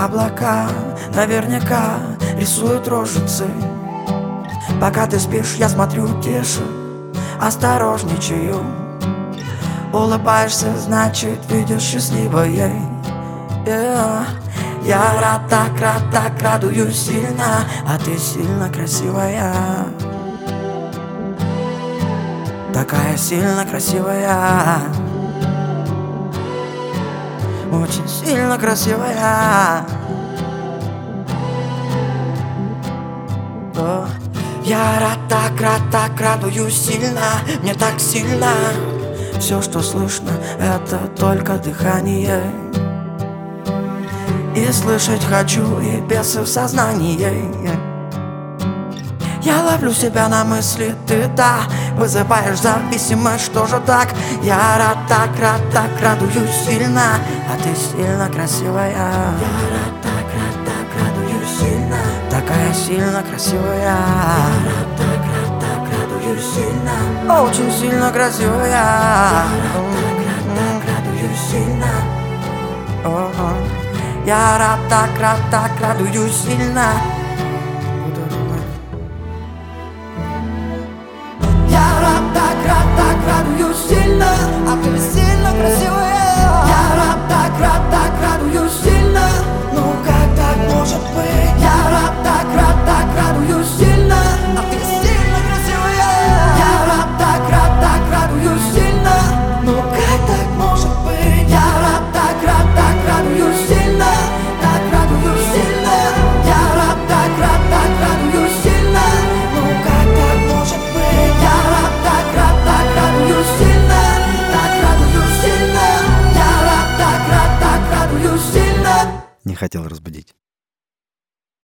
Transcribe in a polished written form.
Облака наверняка рисуют рожицы. Пока ты спишь, я смотрю тише, осторожничаю. Улыбаешься, значит, видишь счастливое. Я так радуюсь сильно, а ты сильно красивая. Такая сильно красивая. Очень сильно красивая. Я так радуюсь сильно. Мне так сильно. Все, что слышно, это только дыхание. И слышать хочу, и бесы в сознании. Я ловлю себя на мысли, ты да, вызываешь зависимость, что же так? Я так радуюсь сильно, а ты сильно красивая. Я так радуюсь сильно. Такая сильно красивая. Я так радуюсь сильно. Очень сильно красивая. Я так радуюсь сильно. Я так радуюсь сильно. Я так радуюсь сильно, а ты сильно красивая. Я так радуюсь сильно. Ну как так может быть? Я так радуюсь сильно, а ты сильно красивая. Я так радуюсь сильно. Ну как так может быть? Я так радуюсь сильно. Так радуюсь сильно. Я так радуюсь сильно. Ну как так может быть? Я так радуюсь сильно. Так радуюсь сильно. Я так радуюсь сильно. Не хотел разбудить.